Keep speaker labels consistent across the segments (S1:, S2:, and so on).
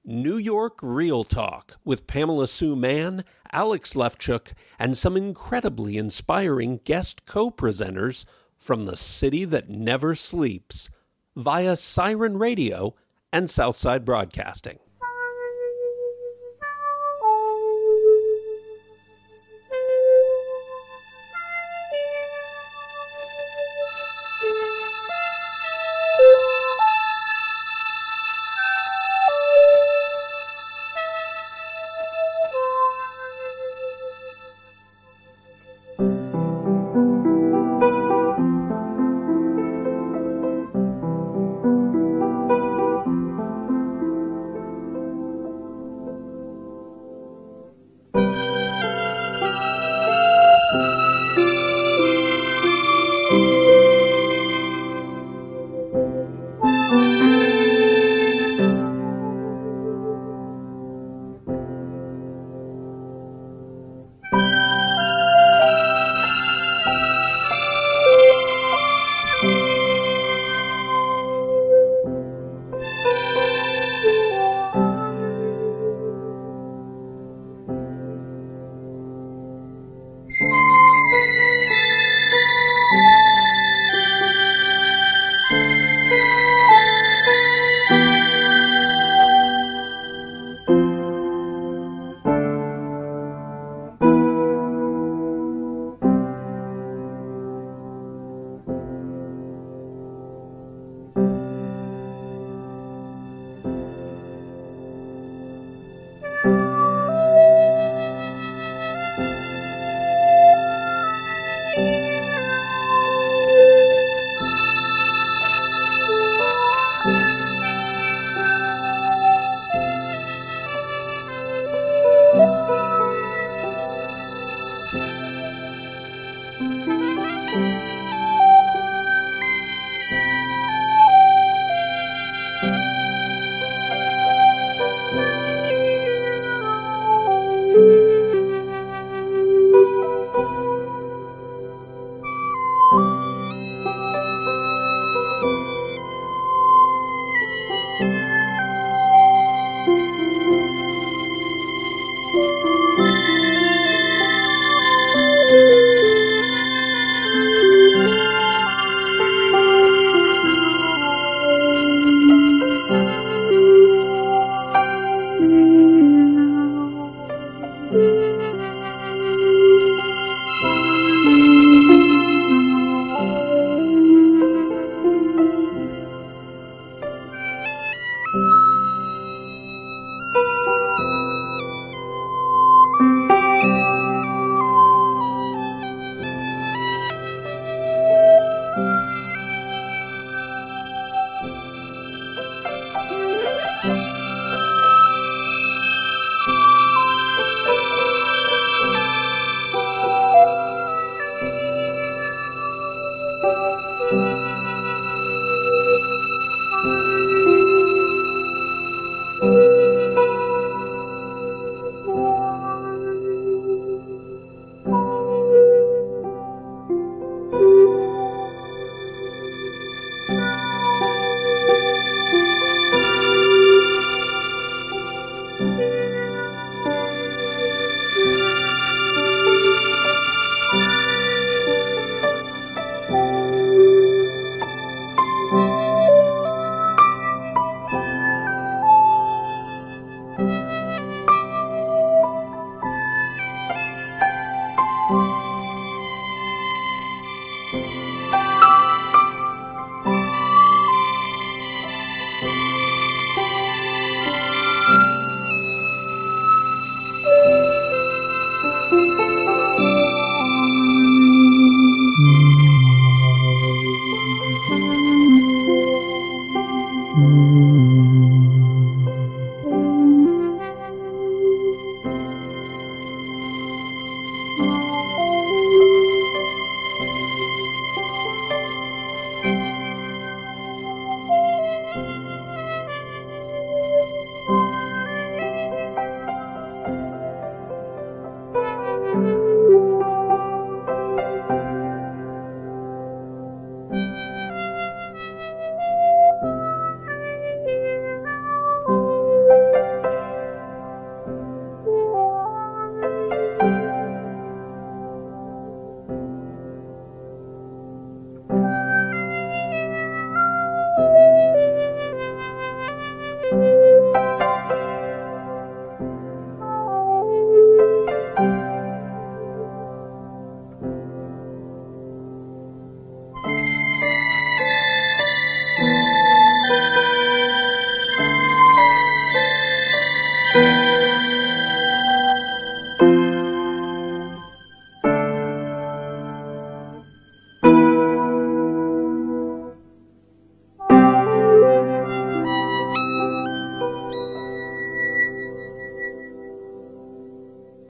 S1: New York Real Talk with Pamela Sue Mann, Alex Lefchuk, and some incredibly inspiring guest co-presenters from the city that never sleeps via Siren Radio and Southside Broadcasting.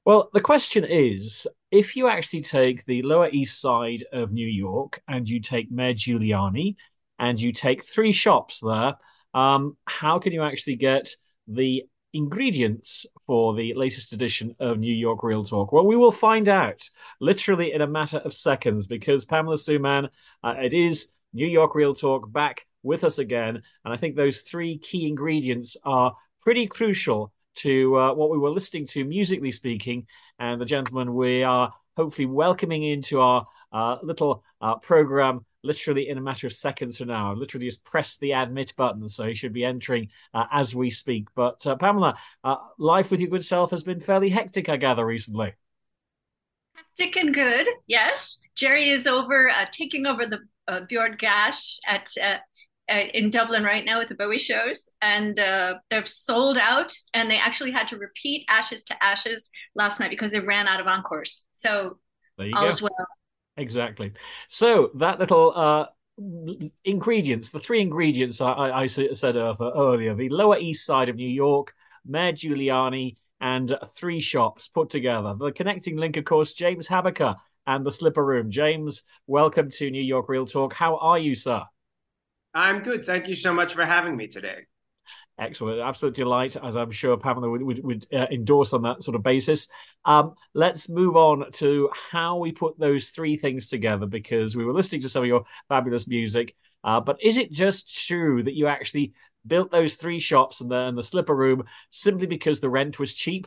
S2: Well, the question is, if you actually take the Lower East Side of New York and you take Mayor Giuliani and you take three shops there, how can you actually get the ingredients for the latest edition of New York Real Talk? Well, we will find out literally in a matter of seconds because Pamela Suman, it is New York Real Talk back with us again. And I think those three key ingredients are pretty crucial to what we were listening to, musically speaking, and the gentleman we are hopefully welcoming into our little program literally in a matter of seconds from now. Literally just press the admit button, so he should be entering as we speak. But Pamela, life with your good self has been fairly hectic, I gather, recently.
S3: Hectic and good, yes. Jerry is over taking over the Bjord Gash at in Dublin right now with the Bowie shows, and they're sold out. And they actually had to repeat Ashes to Ashes last night because they ran out of encores. So
S2: There you
S3: all
S2: go.
S3: is well.
S2: Exactly. So that little ingredients, the three ingredients I said earlier, the Lower East Side of New York, Mayor Giuliani, and three shops put together. The connecting link, of course, James Habaker and the Slipper Room. James, welcome to New York Real Talk. How are you, sir?
S4: I'm good. Thank you so much for having me today.
S2: Excellent. Absolute delight, as I'm sure Pamela would endorse on that sort of basis. Let's move on to how we put those three things together because we were listening to some of your fabulous music. But is it just true that you actually built those three shops and the Slipper Room simply because the rent was cheap?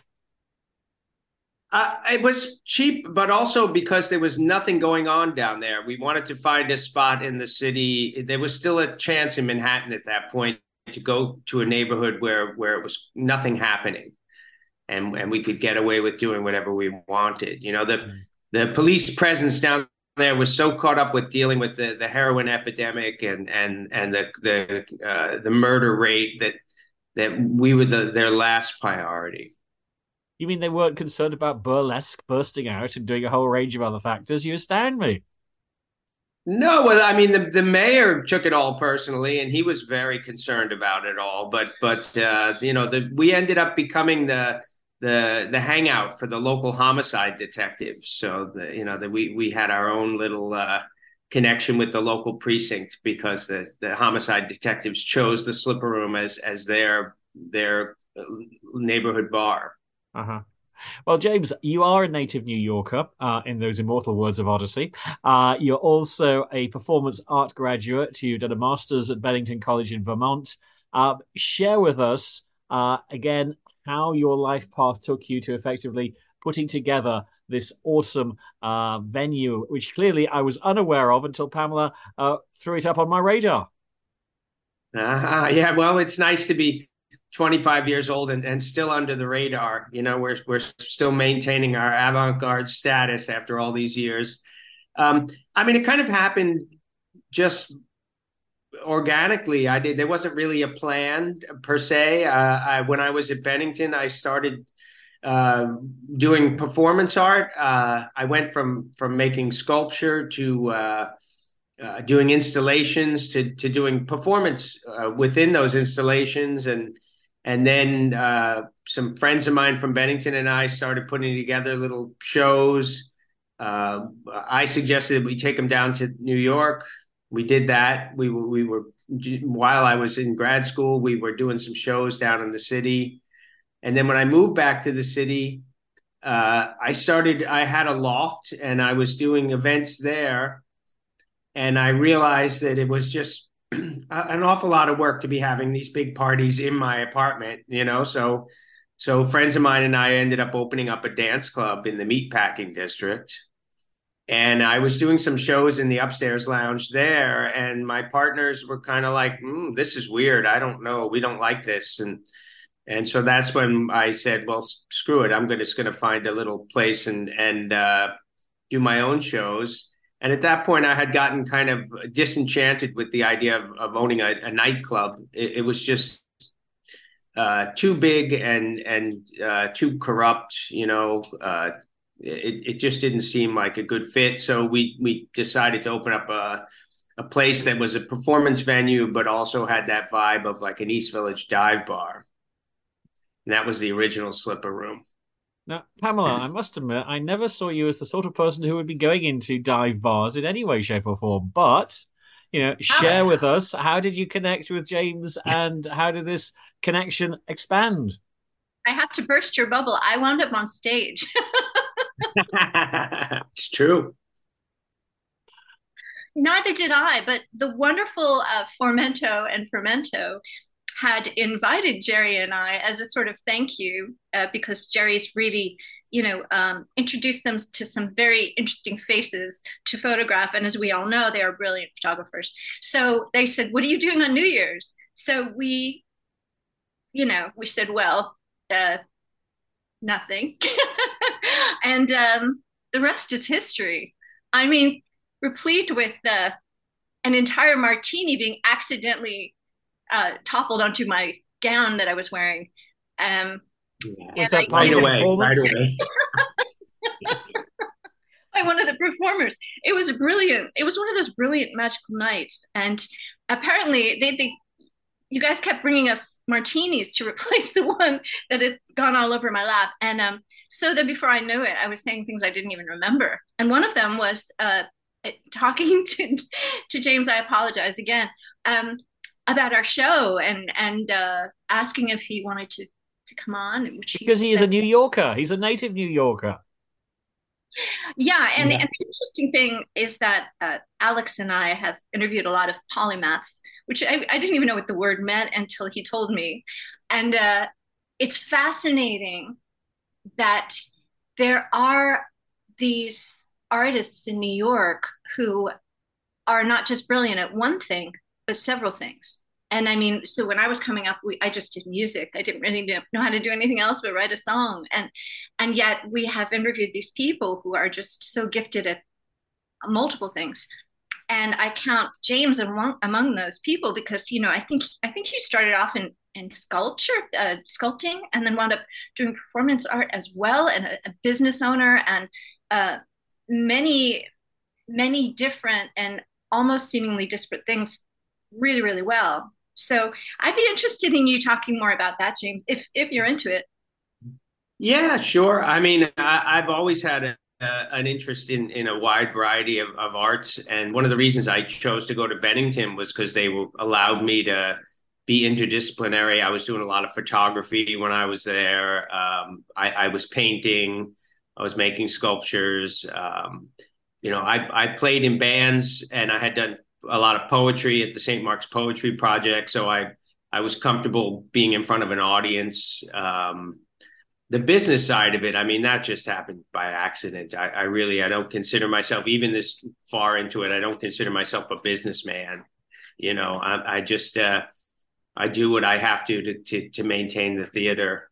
S4: It was cheap, but also because there was nothing going on down there. We wanted to find a spot in the city. There was still a chance in Manhattan at that point to go to a neighborhood where it was nothing happening, and we could get away with doing whatever we wanted. The police presence down there was so caught up with dealing with the heroin epidemic and the murder rate that we were their last priority.
S2: You mean they weren't concerned about burlesque bursting out and doing a whole range of other factors? You astound me.
S4: No, well, I mean the mayor took it all personally, and he was very concerned about it all. But we ended up becoming the hangout for the local homicide detectives. So we had our own little connection with the local precinct because the homicide detectives chose the Slipper Room as their neighborhood bar.
S2: Uh-huh. Well, James, you are a native New Yorker, in those immortal words of Odyssey. You're also a performance art graduate. You did a master's at Bennington College in Vermont. Share with us, again, how your life path took you to effectively putting together this awesome venue, which clearly I was unaware of until Pamela threw it up on my radar.
S4: Yeah, well, it's nice to be 25 years old and still under the radar. We're still maintaining our avant-garde status after all these years. I mean, it kind of happened just organically. There wasn't really a plan per se. When I was at Bennington, I started uh, doing performance art. I went from making sculpture to doing installations to doing performance within those installations, and then some friends of mine from Bennington and I started putting together little shows. I suggested that we take them down to New York. We did that. We were while I was in grad school, we were doing some shows down in the city. And then when I moved back to the city, I had a loft and I was doing events there. And I realized that it was just an awful lot of work to be having these big parties in my apartment. So friends of mine and I ended up opening up a dance club in the meatpacking district. And I was doing some shows in the upstairs lounge there, and my partners were kind of like, "This is weird. I don't know. We don't like this." And so that's when I said, "Well, screw it. I'm just going to find a little place and do my own shows." And at that point, I had gotten kind of disenchanted with the idea of owning a nightclub. It was just too big and too corrupt. It just didn't seem like a good fit. So we decided to open up a place that was a performance venue, but also had that vibe of like an East Village dive bar. And that was the original Slipper Room.
S2: Now, Pamela, I must admit, I never saw you as the sort of person who would be going into dive bars in any way, shape, or form. But, share with us, how did you connect with James and how did this connection expand?
S3: I have to burst your bubble. I wound up on stage.
S4: It's true.
S3: Neither did I, but the wonderful Formento and Fermento had invited Jerry and I as a sort of thank you because Jerry's really, introduced them to some very interesting faces to photograph. And as we all know, they are brilliant photographers. So they said, "What are you doing on New Year's?" So we said, "Well, nothing." And the rest is history. I mean, replete with an entire martini being accidentally toppled onto my gown that I was wearing.
S2: Was that part of the performance?
S4: Right away.
S3: By one of the performers. It was brilliant. It was one of those brilliant magical nights. And apparently you guys kept bringing us martinis to replace the one that had gone all over my lap. And so then before I knew it, I was saying things I didn't even remember. And one of them was talking to James, I apologize again, about our show and asking if he wanted to come on.
S2: Because he is a New Yorker. He's a native New Yorker.
S3: Yeah, and the interesting thing is that Alex and I have interviewed a lot of polymaths, which I didn't even know what the word meant until he told me. And it's fascinating that there are these artists in New York who are not just brilliant at one thing, but several things. And I mean, so when I was coming up, I just did music. I didn't really know how to do anything else but write a song. And yet we have interviewed these people who are just so gifted at multiple things. And I count James among those people because, I think he started off in sculpting, and then wound up doing performance art as well, and a business owner, and many, many different and almost seemingly disparate things really, really well. So I'd be interested in you talking more about that, James, if you're into it.
S4: Yeah, sure. I mean, I've always had an interest in a wide variety of arts. And one of the reasons I chose to go to Bennington was because they allowed me to be interdisciplinary. I was doing a lot of photography when I was there. I was painting. I was making sculptures. I played in bands, and I had done a lot of poetry at the St. Mark's Poetry Project. So I was comfortable being in front of an audience. The business side of it, I mean, that just happened by accident. I don't consider myself, even this far into it, I don't consider myself a businessman. I just, I do what I have to maintain the theater.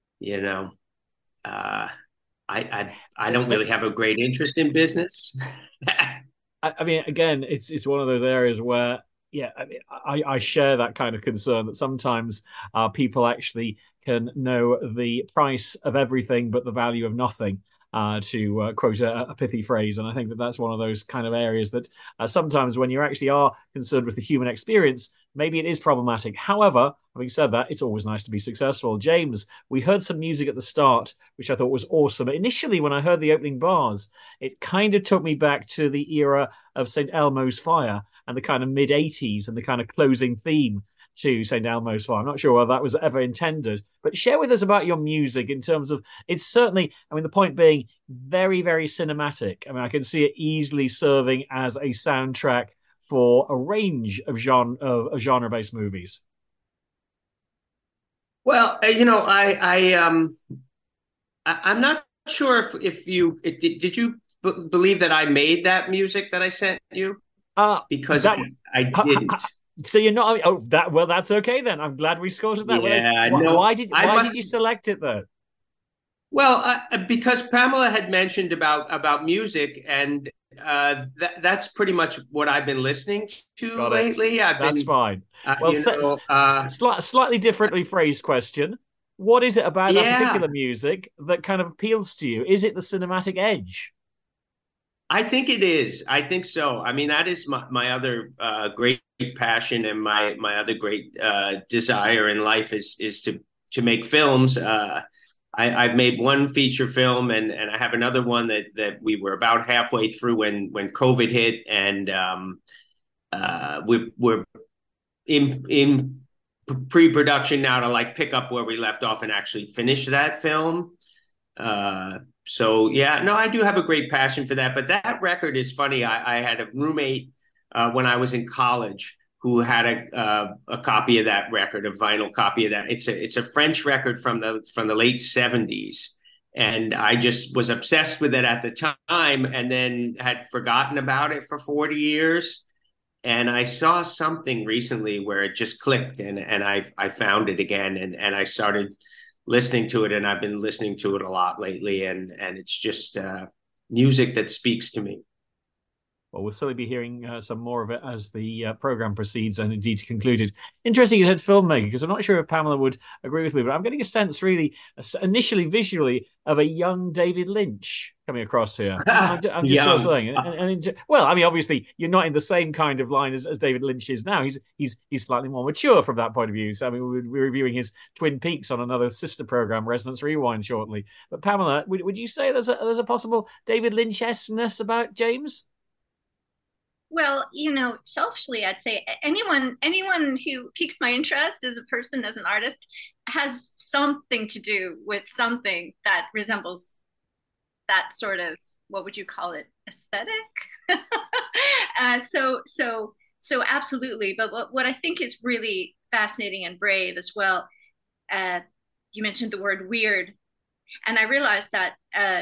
S4: I don't really have a great interest in business.
S2: I mean, again, it's one of those areas where, yeah, I share that kind of concern that sometimes people actually can know the price of everything but the value of nothing, to quote a pithy phrase. And I think that that's one of those kind of areas that sometimes when you actually are concerned with the human experience, maybe it is problematic. However, having said that, it's always nice to be successful. James, we heard some music at the start, which I thought was awesome. Initially, when I heard the opening bars, it kind of took me back to the era of St. Elmo's Fire and the kind of mid-'80s and the kind of closing theme to St. Elmo's Fire. I'm not sure whether that was ever intended, but share with us about your music in terms of, it's certainly, I mean, the point being very, very cinematic. I mean, I can see it easily serving as a soundtrack for a range of genre-based movies.
S4: Well, I'm not sure if you did you believe that I made that music that I sent you? Because I didn't.
S2: So you're not. Oh, that's okay then. I'm glad we sorted that.
S4: Yeah,
S2: why did you select it though?
S4: Well, because Pamela had mentioned about music, and that's pretty much what I've been listening to lately.
S2: That's fine. Well, slightly differently phrased question. What is it about that particular music that kind of appeals to you? Is it the cinematic edge?
S4: I think it is. I think so. I mean, that is my other great passion, and my other great desire in life is to make films. I've made one feature film, and I have another one that we were about halfway through when COVID hit, and we're in pre-production now to like pick up where we left off and actually finish that film. So yeah, no, I do have a great passion for that. But that record is funny. I had a roommate when I was in college who had a copy of that record, a vinyl copy of that. It's a French record from the late 70s. And I just was obsessed with it at the time and then had forgotten about it for 40 years. And I saw something recently where it just clicked, and I found it again, and I started listening to it, and I've been listening to it a lot lately, and it's just music that speaks to me.
S2: Well, we'll certainly be hearing some more of it as the program proceeds and indeed concluded. Interesting you said filmmaker, because I'm not sure if Pamela would agree with me, but I'm getting a sense really, initially visually, of a young David Lynch coming across here. I'm just sort of saying. Well, I mean, obviously, you're not in the same kind of line as David Lynch is now. He's slightly more mature from that point of view. So, I mean, we're reviewing his Twin Peaks on another sister program, Resonance Rewind, shortly. But Pamela, would you say there's a possible David Lynch-esque-ness about James?
S3: Well, selfishly, I'd say anyone who piques my interest as a person, as an artist, has something to do with something that resembles that sort of, what would you call it, aesthetic? So absolutely. But what I think is really fascinating and brave as well, you mentioned the word weird, and I realized that,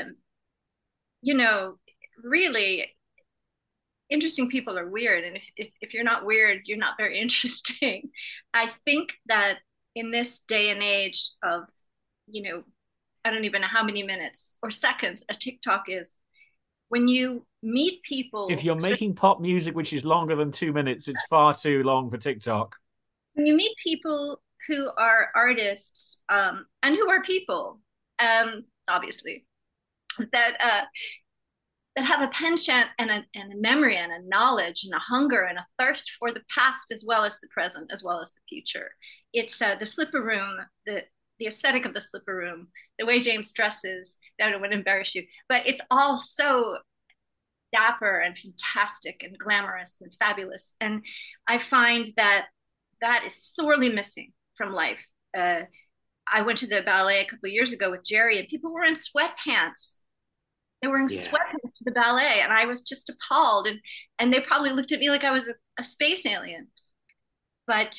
S3: really interesting people are weird, and if you're not weird, you're not very interesting. I think that in this day and age of, I don't even know how many minutes or seconds a TikTok is, when you meet people,
S2: if you're making pop music which is longer than 2 minutes, it's far too long for TikTok.
S3: When you meet people who are artists, and who are people, obviously, that have a penchant and a memory and a knowledge and a hunger and a thirst for the past as well as the present as well as the future. It's the Slipper Room, the aesthetic of the Slipper Room, the way James dresses. I don't want to embarrass you, but it's all so dapper and fantastic and glamorous and fabulous. And I find that is sorely missing from life. I went to the ballet a couple of years ago with Jerry, and people were in sweatpants. They were in sweatpants to the ballet, and I was just appalled. And they probably looked at me like I was a space alien. But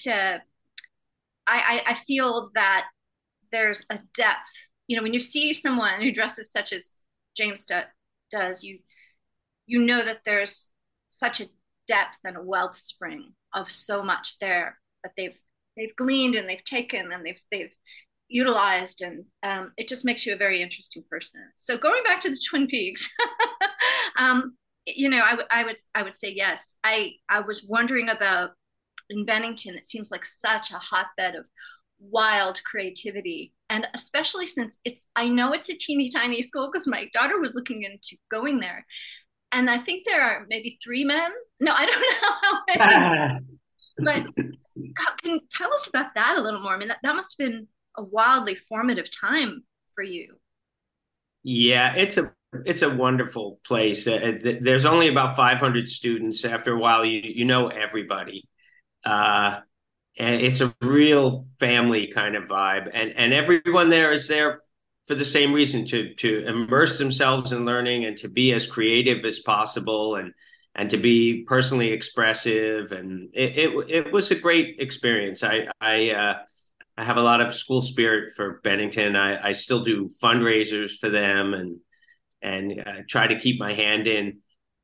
S3: I feel that there's a depth. When you see someone who dresses such as James does, you know that there's such a depth and a wellspring of so much there that they've gleaned and they've taken and they've utilized, and it just makes you a very interesting person. So going back to the Twin Peaks, I would say yes. I was wondering about in Bennington. It seems like such a hotbed of wild creativity, and especially since I know it's a teeny tiny school because my daughter was looking into going there, and I think there are maybe 3 men. No, I don't know how many. But can you tell us about that a little more? I mean, that must have been a wildly formative time for you.
S4: Yeah, it's a wonderful place. There's only about 500 students. After a while, you know everybody. And it's a real family kind of vibe. And everyone there is there for the same reason, to immerse themselves in learning and to be as creative as possible and to be personally expressive. And it was a great experience. I have a lot of school spirit for Bennington. I still do fundraisers for them and try to keep my hand in.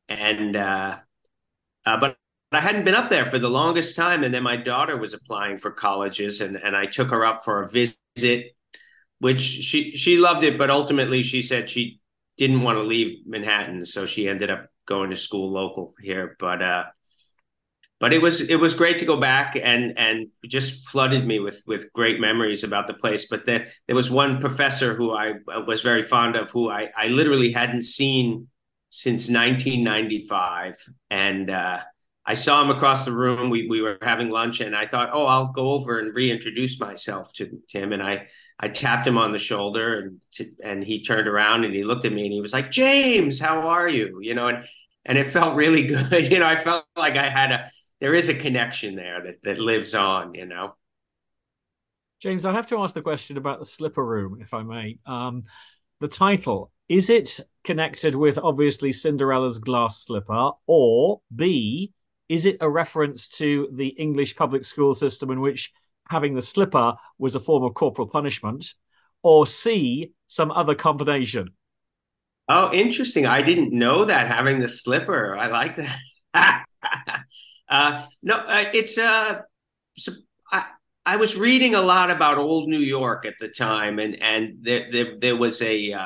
S4: But I hadn't been up there for the longest time. And then my daughter was applying for colleges, and I took her up for a visit, which she loved it. But ultimately, she said she didn't want to leave Manhattan. So she ended up going to school local here. But it was great to go back, and just flooded me with great memories about the place. But there was one professor who I was very fond of, who I literally hadn't seen since 1995. And I saw him across the room. We were having lunch, and I thought, oh, I'll go over and reintroduce myself to him. And I tapped him on the shoulder, and he turned around and he looked at me and he was like, "James, how are you?" And it felt really good. I felt like there is a connection there that lives on.
S2: James, I have to ask the question about the slipper room, if I may. The title, is it connected with obviously Cinderella's glass slipper, or B, is it a reference to the English public school system in which having the slipper was a form of corporal punishment, or C, some other combination?
S4: Oh, interesting. I didn't know that, having the slipper. I like that. No, so I was reading a lot about old New York at the time, and there was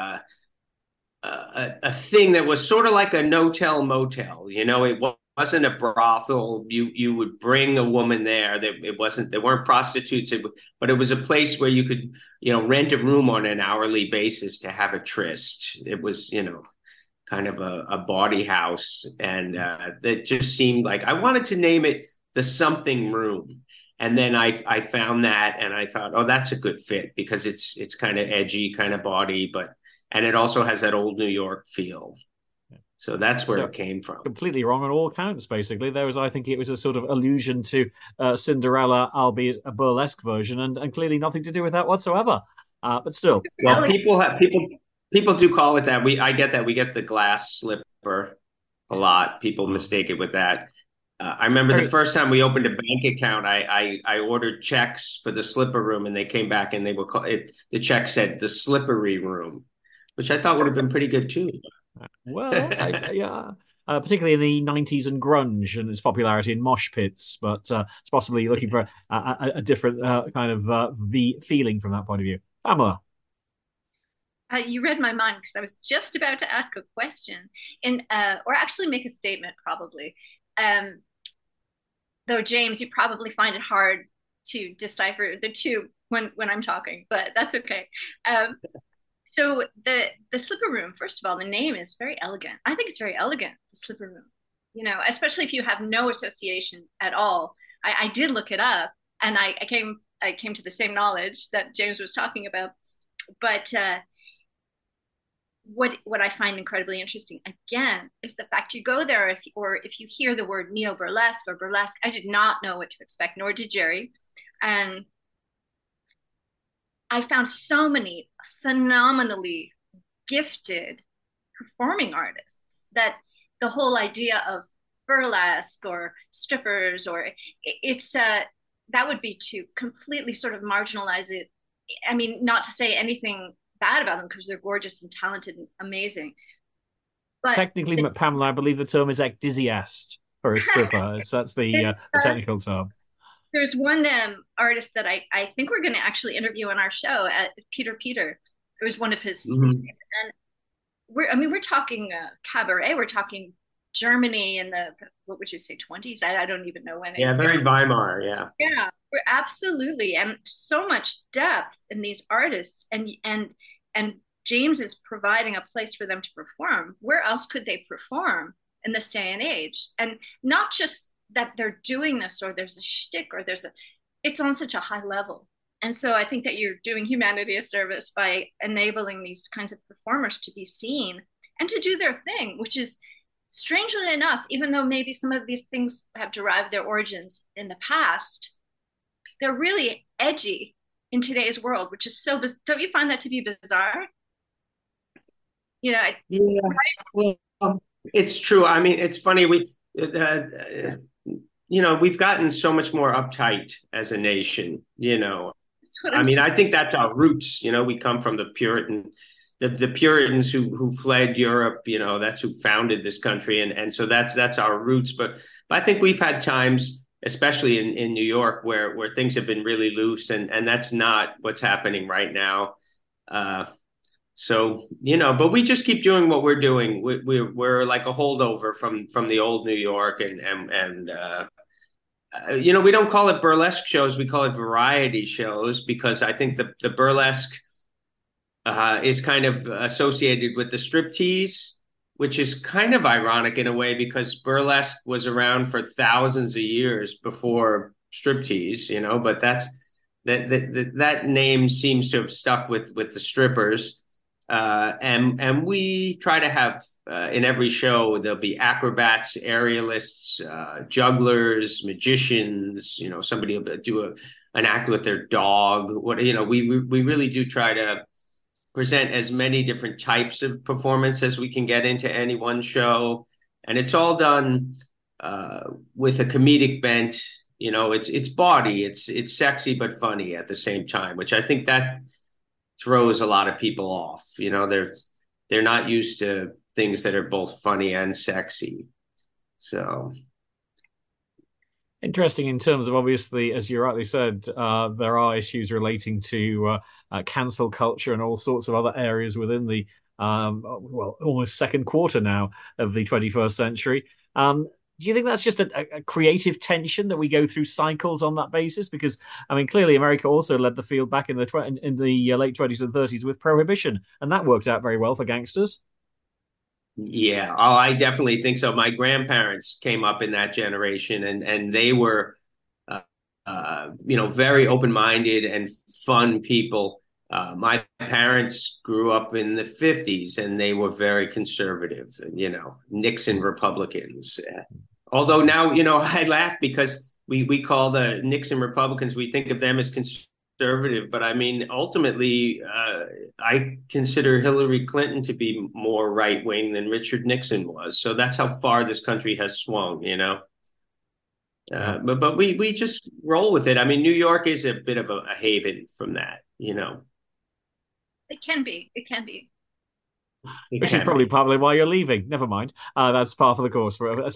S4: a thing that was sort of like a no-tell motel. It wasn't a brothel. You would bring a woman there. There weren't prostitutes, but it was a place where you could rent a room on an hourly basis to have a tryst. It was kind of a bawdy house, and it just seemed like I wanted to name it the something room. And then I found that, and I thought, oh, that's a good fit, because it's kind of edgy, kind of bawdy, and it also has that old New York feel. So that's where it came from.
S2: Completely wrong on all counts, basically. I think it was a sort of allusion to Cinderella, albeit a burlesque version, and clearly nothing to do with that whatsoever. But still.
S4: Well, people do call it that. I get that. We get the glass slipper a lot. People mistake it with that. I remember the first time we opened a bank account, I ordered checks for the slipper room, and they came back and they were the check said the slippery room, which I thought would have been pretty good too.
S2: Well, yeah, particularly in the 90s and grunge and its popularity in mosh pits, but it's possibly looking for a different kind of feeling from that point of view. Pamela.
S3: You read my mind, because I was just about to ask a question, or actually make a statement, probably. Though, James, you probably find it hard to decipher the two when I'm talking, but that's okay. So the slipper room, first of all, the name is very elegant. I think it's very elegant, the slipper room. Especially if you have no association at all. I did look it up, and I came to the same knowledge that James was talking about. But what I find incredibly interesting, again, is the fact you go there, if you hear the word neo-burlesque or burlesque. I did not know what to expect, nor did Jerry. And I found so many phenomenally gifted performing artists that the whole idea of burlesque or strippers, or that would be to completely sort of marginalize it. I mean, not to say anything bad about them, because they're gorgeous and talented and amazing. But
S2: technically, Pamela, I believe the term is ecdysiast for a stripper. That's the technical term.
S3: There's one artist that I think we're going to actually interview on our show, Peter. It was one of his, and we're talking cabaret. We're talking Germany in the, what would you say, 20s? I don't even know when.
S4: Yeah, very Weimar. Yeah.
S3: Yeah, we're absolutely, and so much depth in these artists, and James is providing a place for them to perform. Where else could they perform in this day and age? And not just that they're doing this, or there's a shtick, or it's on such a high level. And so I think that you're doing humanity a service by enabling these kinds of performers to be seen and to do their thing, which is, strangely enough, even though maybe some of these things have derived their origins in the past, they're really edgy in today's world, which is so, don't you find that to be bizarre?
S4: Yeah, well, it's true. I mean, it's funny. We've gotten so much more uptight as a nation, I think that's our roots. We come from the Puritans who fled Europe, that's who founded this country. And so that's our roots. But I think we've had times, especially in New York, where things have been really loose, and that's not what's happening right now. But we just keep doing what we're doing. We're like a holdover from the old New York, and we don't call it burlesque shows. We call it variety shows, because I think the burlesque is kind of associated with the striptease, which is kind of ironic in a way, because burlesque was around for thousands of years before striptease, but that name seems to have stuck with the strippers. And we try to have in every show there'll be acrobats, aerialists, jugglers, magicians. Somebody will do an act with their dog. We really do try to present as many different types of performance as we can get into any one show, and it's all done with a comedic bent. It's bawdy, it's sexy but funny at the same time, which I think that throws a lot of people off. They're not used to things that are both funny and sexy. So
S2: interesting in terms of, obviously, as you rightly said, there are issues relating to cancel culture and all sorts of other areas within the almost second quarter now of the 21st century. Do you think that's just a creative tension that we go through cycles on that basis? Because, I mean, clearly America also led the field back in the late 20s and 30s with prohibition, and that worked out very well for gangsters.
S4: Yeah, oh, I definitely think so. My grandparents came up in that generation, and they were, very open-minded and fun people. My parents grew up in the 50s, and they were very conservative, Nixon Republicans. Although now, I laugh because we call the Nixon Republicans, we think of them as conservative. But I mean, ultimately, I consider Hillary Clinton to be more right-wing than Richard Nixon was. So that's how far this country has swung, But we just roll with it. I mean, New York is a bit of a haven from that,
S3: It can be. It can be.
S2: Which is probably partly why you're leaving. Never mind. That's part of the course. Somebody's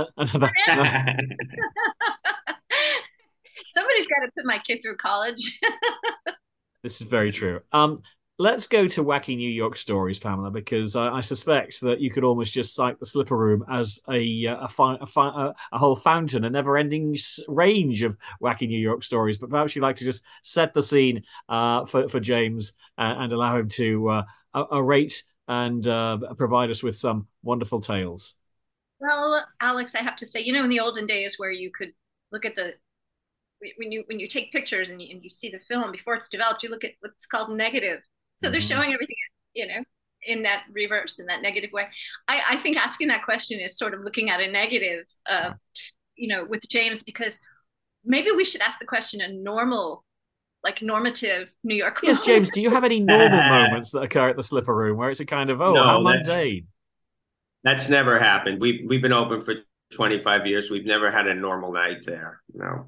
S3: got to put my kid through college.
S2: This is very true. Let's go to wacky New York stories, Pamela, because I suspect that you could almost just cite the Slipper Room as a whole fountain, a never-ending range of wacky New York stories. But perhaps you'd like to just set the scene for James and allow him to orate and provide us with some wonderful tales.
S3: Well, Alex, I have to say, in the olden days where you could look at when you take pictures and you see the film before it's developed, you look at what's called negative. So they're showing everything, in that reverse, in that negative way. I think asking that question is sort of looking at a negative, with James, because maybe we should ask the question in normative New York.
S2: Yes, James, do you have any normal moments that occur at the Slipper Room where it's a kind of, how mundane?
S4: That's never happened. We've been open for 25 years. We've never had a normal night there. No.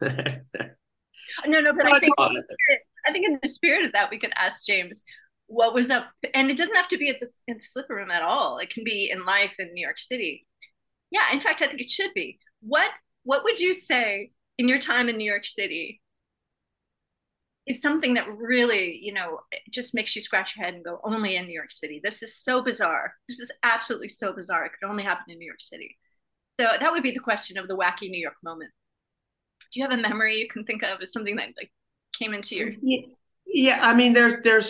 S3: No, but I think in the spirit of that, we could ask James what was up, and it doesn't have to be in the Slipper Room at all. It can be in life in New York City. Yeah, in fact, I think it should be. What would you say in your time in New York City is something that really, just makes you scratch your head and go, only in New York City? This is so bizarre. This is absolutely so bizarre. It could only happen in New York City. So that would be the question of the wacky New York moment. Do you have a memory you can think of as something that came into your?
S4: Yeah. I mean,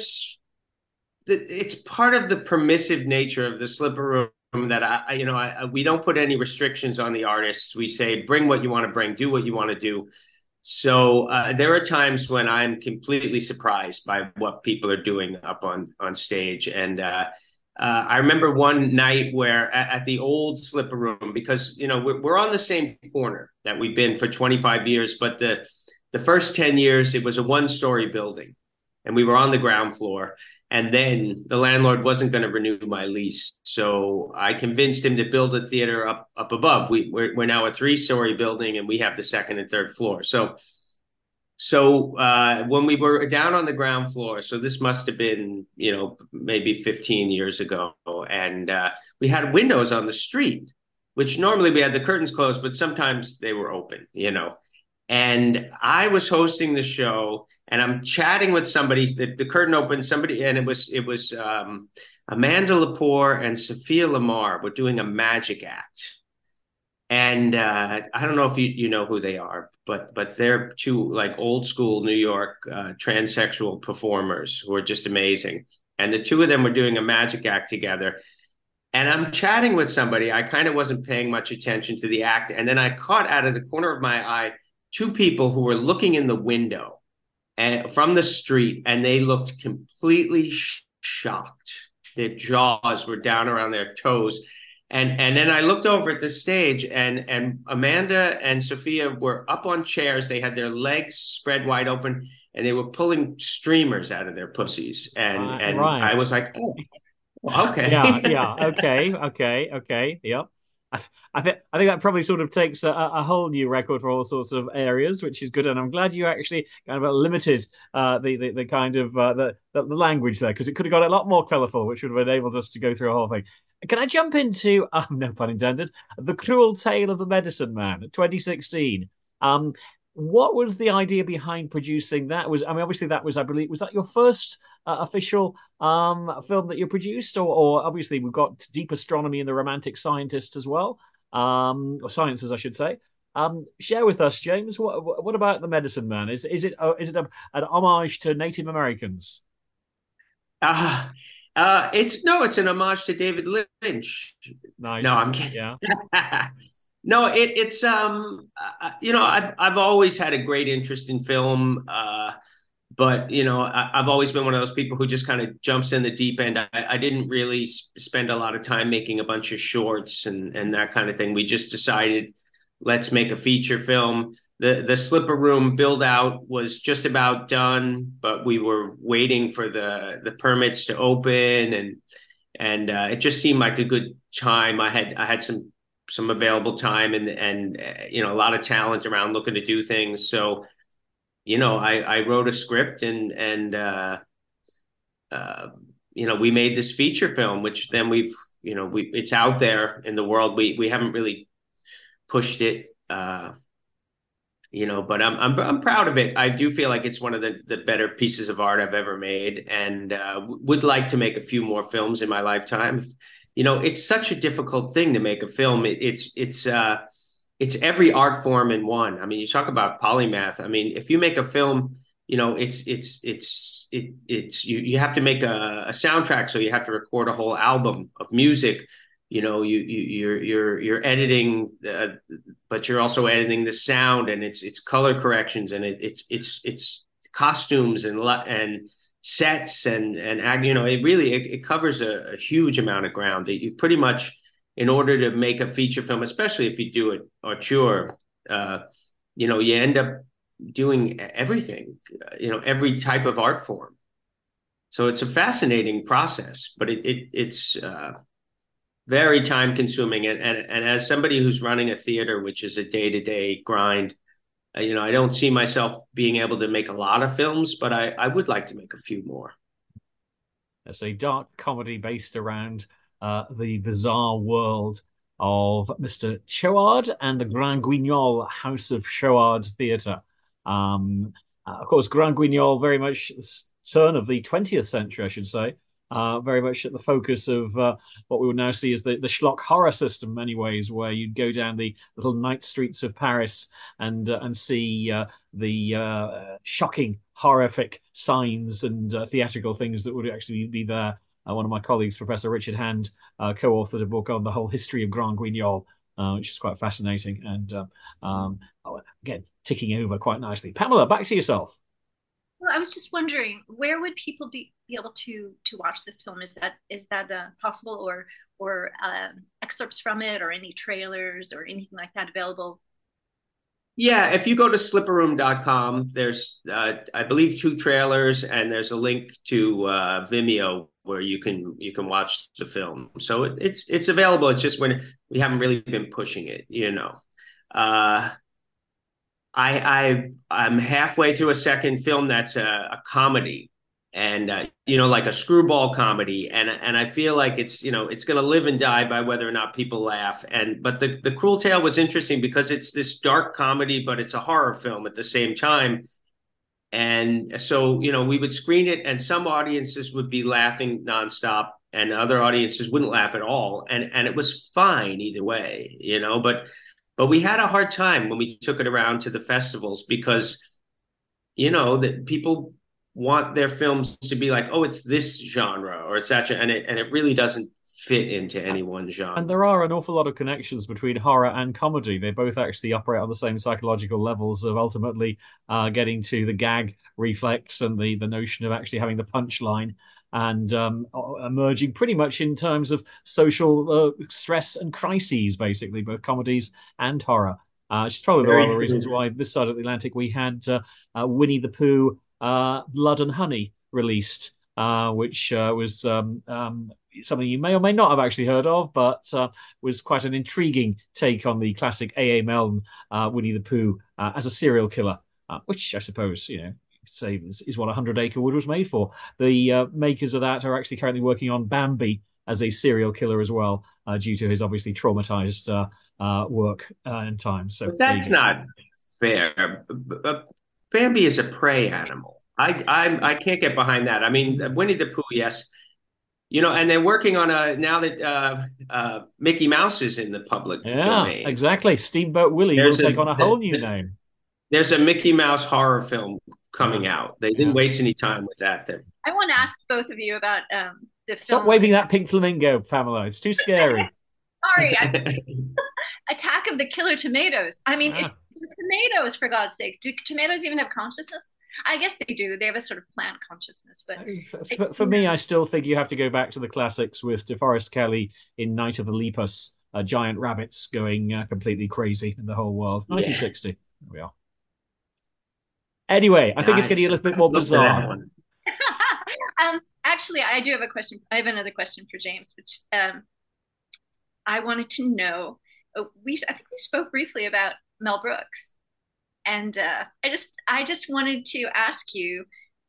S4: it's part of the permissive nature of the Slipper Room that we don't put any restrictions on the artists. We say, bring what you want to bring, do what you want to do. So there are times when I'm completely surprised by what people are doing up on stage. And I remember one night where at the old Slipper Room, because, we're on the same corner that we've been for 25 years, but the first 10 years, it was a one-story building and we were on the ground floor. And then the landlord wasn't going to renew my lease. So I convinced him to build a theater up above. We're now a 3-story building and we have the second and third floor. So when we were down on the ground floor, so this must have been, maybe 15 years ago, and we had windows on the street, which normally we had the curtains closed, but sometimes they were open, And I was hosting the show, and I'm chatting with somebody. The curtain opened, and it was Amanda Lepore and Sophia Lamar were doing a magic act. And I don't know if you know who they are, but they're two old school New York transsexual performers who are just amazing. And the two of them were doing a magic act together. And I'm chatting with somebody. I kind of wasn't paying much attention to the act. And then I caught out of the corner of my eye 2 people who were looking in the window and from the street, and they looked completely shocked. Their jaws were down around their toes. And then I looked over at the stage, and Amanda and Sophia were up on chairs. They had their legs spread wide open, and they were pulling streamers out of their pussies. And
S2: right.
S4: I was like, oh, okay.
S2: Okay. Yep. I think that probably sort of takes a whole new record for all sorts of areas, which is good. And I'm glad you actually kind of limited the kind of the language there, because it could have got a lot more colourful, which would have enabled us to go through a whole thing. Can I jump into, no pun intended, The Cruel Tale of the Medicine Man, 2016? What was the idea behind producing that? Obviously that was, I believe, was that your first official film that you produced, or obviously we've got Deep Astronomy and The Romantic Scientist as well, or Sciences, I should say. Share with us, James, what about The Medicine Man? Is it an homage to Native Americans?
S4: It's an homage to David Lynch.
S2: Nice.
S4: No, I'm kidding.
S2: Yeah.
S4: No, I've always had a great interest in film, but I've always been one of those people who just kind of jumps in the deep end. I didn't really spend a lot of time making a bunch of shorts and that kind of thing. We just decided, let's make a feature film. The Slipper Room build out was just about done, but we were waiting for the permits to open, and it just seemed like a good time. I had some available time and a lot of talent around looking to do things. So, I wrote a script and we made this feature film, which then it's out there in the world. We haven't really pushed it, but I'm proud of it. I do feel like it's one of the better pieces of art I've ever made, and would like to make a few more films in my lifetime. It's such a difficult thing to make a film. It's every art form in one. I mean, you talk about polymath. I mean, if you make a film, you have to make a soundtrack, so you have to record a whole album of music. You're editing, but you're also editing the sound, and it's color corrections, and it's costumes and sets and it covers a huge amount of ground that you pretty much, in order to make a feature film, especially if you do it auteur, you end up doing everything, every type of art form. So it's a fascinating process, but it's very time consuming. And as somebody who's running a theater, which is a day-to-day grind, I don't see myself being able to make a lot of films, but I would like to make a few more.
S2: It's a dark comedy based around the bizarre world of Mr. Chouard and the Grand Guignol House of Chouard Theatre. Of course, Grand Guignol, very much turn of the 20th century, I should say. Very much at the focus of what we would now see as the schlock horror system, in many ways, where you'd go down the little night streets of Paris and see the shocking, horrific signs and theatrical things that would actually be there. One of my colleagues, Professor Richard Hand, co-authored a book on the whole history of Grand Guignol, which is quite fascinating, and again, ticking over quite nicely. Pamela, back to yourself.
S3: Well, I was just wondering, where would people be able to watch this film? Is that possible, or excerpts from it, or any trailers or anything like that available?
S4: Yeah, if you go to slipperroom.com, there's I believe 2 trailers, and there's a link to Vimeo where you can watch the film. So it's available. It's just when we haven't really been pushing it, I'm halfway through a second film that's a comedy, and like a screwball comedy, and I feel like it's it's going to live and die by whether or not people laugh. But the Cruel Tale was interesting because it's this dark comedy, but it's a horror film at the same time. And so we would screen it, and some audiences would be laughing nonstop, and other audiences wouldn't laugh at all, and it was fine either way, But we had a hard time when we took it around to the festivals because, that people want their films to be like, oh, it's this genre or it's that, and it really doesn't fit into any one genre.
S2: And there are an awful lot of connections between horror and comedy. They both actually operate on the same psychological levels of ultimately getting to the gag reflex and the notion of actually having the punchline and emerging pretty much in terms of social stress and crises, basically, both comedies and horror. Which is probably one of the reasons why this side of the Atlantic we had Winnie the Pooh, Blood and Honey released, which was something you may or may not have actually heard of, but was quite an intriguing take on the classic A.A. Milne Winnie the Pooh as a serial killer, which I suppose, you could say is what 100 Acre Wood was made for. The makers of that are actually currently working on Bambi as a serial killer as well, due to his obviously traumatized work and time. So
S4: but that's not fair. Bambi is a prey animal. I can't get behind that. I mean, Winnie the Pooh, yes. And they're working on now that Mickey Mouse is in the public domain.
S2: Yeah, exactly. Steamboat Willie will take on a whole new name.
S4: There's a Mickey Mouse horror film coming out. They didn't waste any time with that.
S3: I want to ask both of you about the film.
S2: Stop waving that pink flamingo, Pamela. It's too scary.
S3: Sorry. Attack of the Killer Tomatoes. I mean, tomatoes, for God's sakes. Do tomatoes even have consciousness? I guess they do. They have a sort of plant consciousness. But
S2: for me, I still think you have to go back to the classics with DeForest Kelley in Night of the Lepus, giant rabbits going completely crazy in the whole world. 1960. There we are. Anyway, I think it's getting a little bit more bizarre.
S3: Actually, I do have a question. I have another question for James, which I wanted to know. I think we spoke briefly about Mel Brooks. And I just wanted to ask you,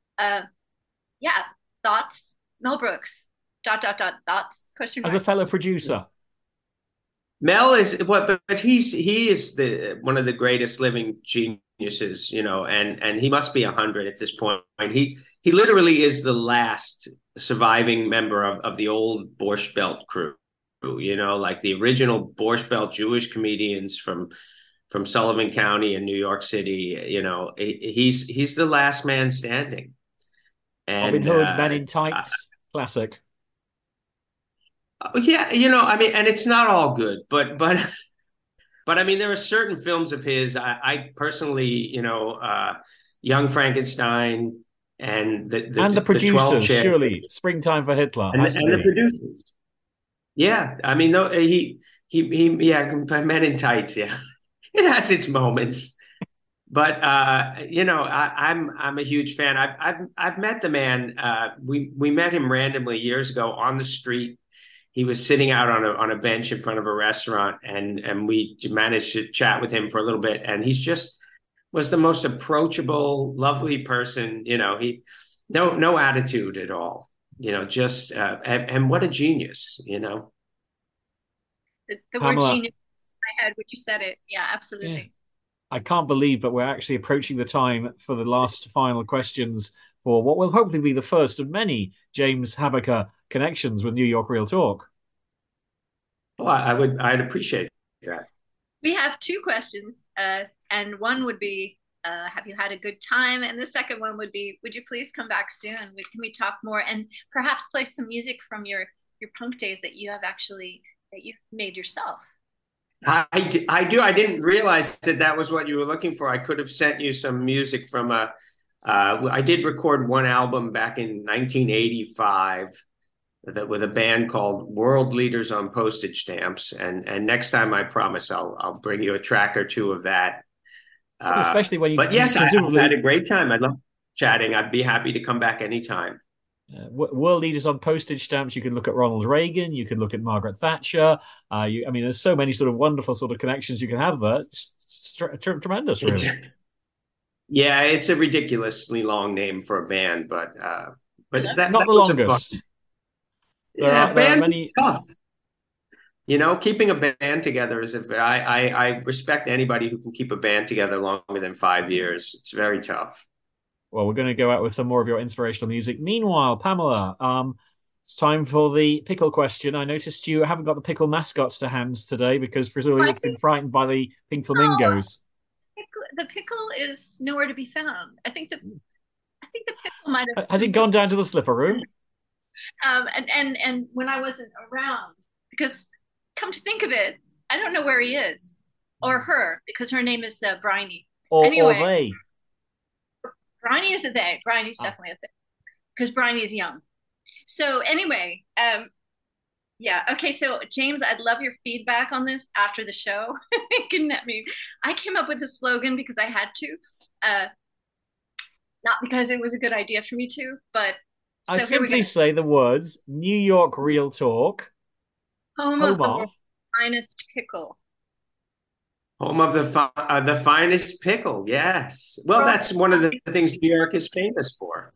S3: thoughts, Mel Brooks, ... thoughts, question mark.
S2: As a fellow producer.
S4: Mel is but he is one of the greatest living geniuses, and he must be 100 at this point. He literally is the last surviving member of the old Borscht Belt crew, like the original Borscht Belt Jewish comedians from Sullivan County in New York City. He's the last man standing. And
S2: Robin Hood, Men in Tights, classic.
S4: Yeah, I mean, and it's not all good, but I mean, there are certain films of his. I personally, Young Frankenstein and the producers,
S2: surely Springtime for Hitler,
S4: and the producers. Yeah, I mean, no, he Men in Tights. Yeah, it has its moments, but I'm a huge fan. I've met the man. We met him randomly years ago on the street. He was sitting out on a bench in front of a restaurant, and we managed to chat with him for a little bit. And he's just was the most approachable, lovely person. He no attitude at all. Just and what a genius.
S3: The word genius in my head when you said it. Yeah, absolutely. Yeah.
S2: I can't believe, but we're actually approaching the time for the last final questions for what will hopefully be the first of many James Habacher connections with New York Real Talk.
S4: Well, I'd appreciate that.
S3: We have two questions, and one would be, have you had a good time? And the second one would be, would you please come back soon? Can we talk more and perhaps play some music from your punk days that you've made yourself?
S4: I do. I didn't realize that was what you were looking for. I could have sent you some music from I did record one album back in 1985 with a band called World Leaders on Postage Stamps, and next time I promise I'll bring you a track or two of that.
S2: Especially when you.
S4: But yes, I had a great time. I love chatting. I'd be happy to come back anytime.
S2: World Leaders on Postage Stamps. You can look at Ronald Reagan. You can look at Margaret Thatcher. There's so many sort of wonderful sort of connections you can have there. It's tremendous, really.
S4: Yeah, it's a ridiculously long name for a band, but that
S2: not the longest.
S4: Bands are tough. Keeping a band together is I respect anybody who can keep a band together longer than 5 years. It's very tough.
S2: Well, we're going to go out with some more of your inspirational music. Meanwhile, Pamela, it's time for the pickle question. I noticed you haven't got the pickle mascots to hand today because presumably it's been frightened by the pink flamingos.
S3: The pickle is nowhere to be found. I think the pickle might have.
S2: Has he gone down to the slipper room?
S3: And when I wasn't around, because come to think of it, I don't know where he is or her because her name is Bryony.
S2: Or
S3: Anyway,
S2: they.
S3: Bryony is a they. Bryony's
S2: Ah.
S3: definitely a they because Bryony is young. So anyway, yeah, okay. So James, I'd love your feedback on this after the show. I came up with the slogan because I had to, uh, not because it was a good idea for me to, but
S2: I
S3: so here we go.
S2: simply say the words New York Real Talk,
S3: Home of
S2: home
S3: the
S2: of.
S3: world's finest pickle.
S4: Home of the finest pickle. Yes. Well, that's one of the things New York is famous for.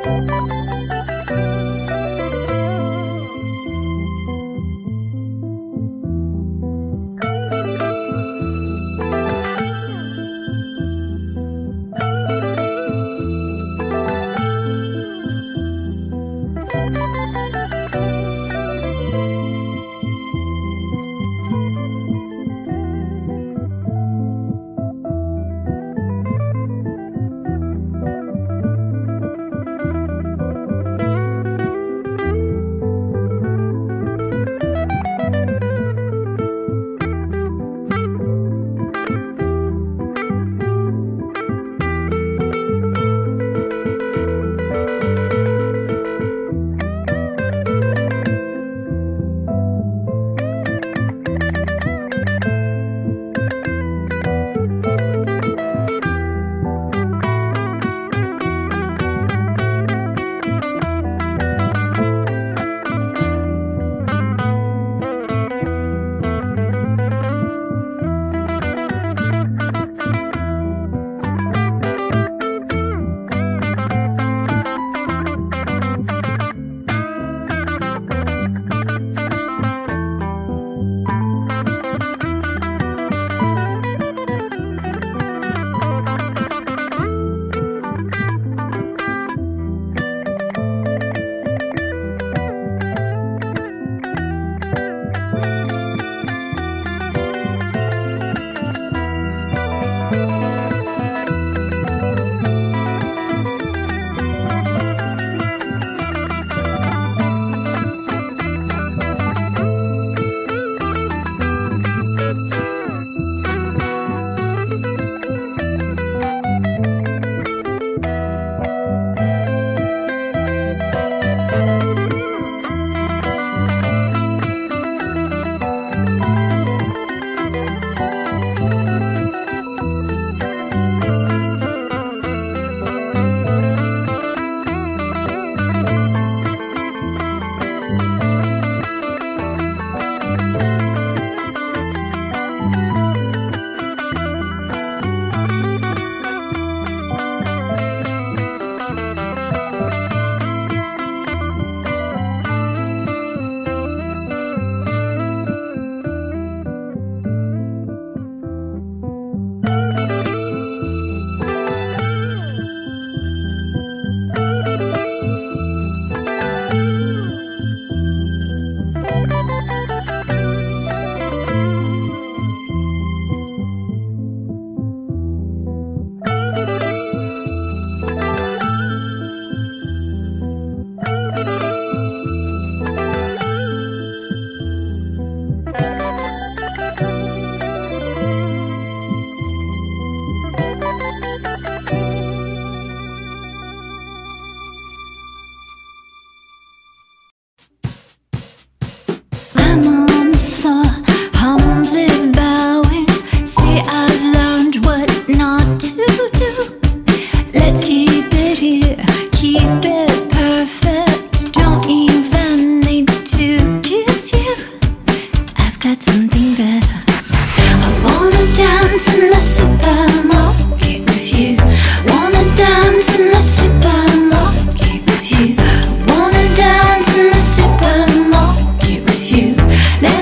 S5: Let's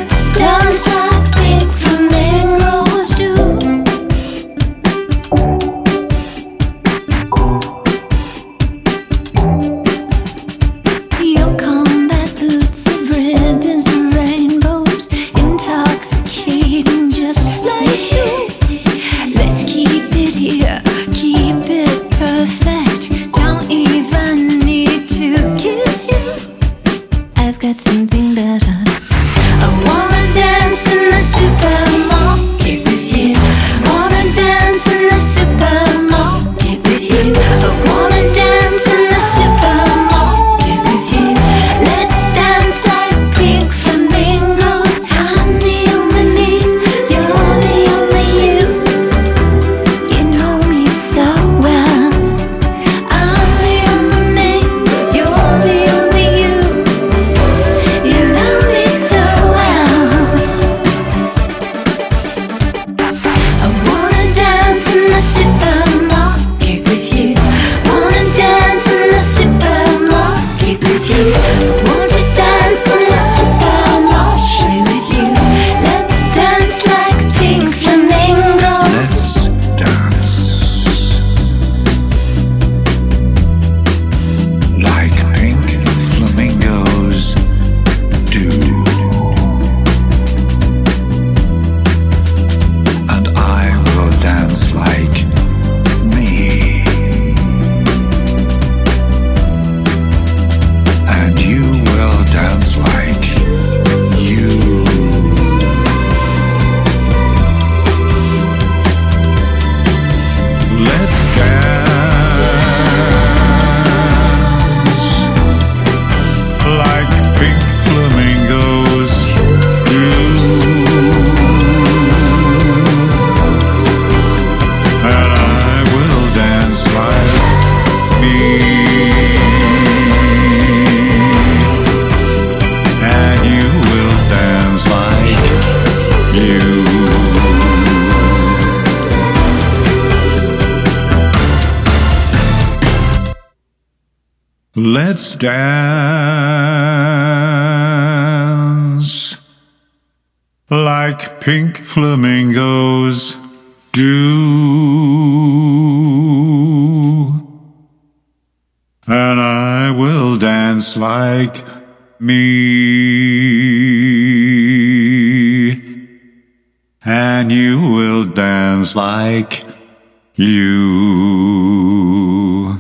S5: Let's dance like pink flamingos do, and I will dance like me, and you will dance like you.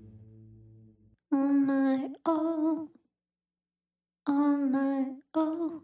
S6: On my own.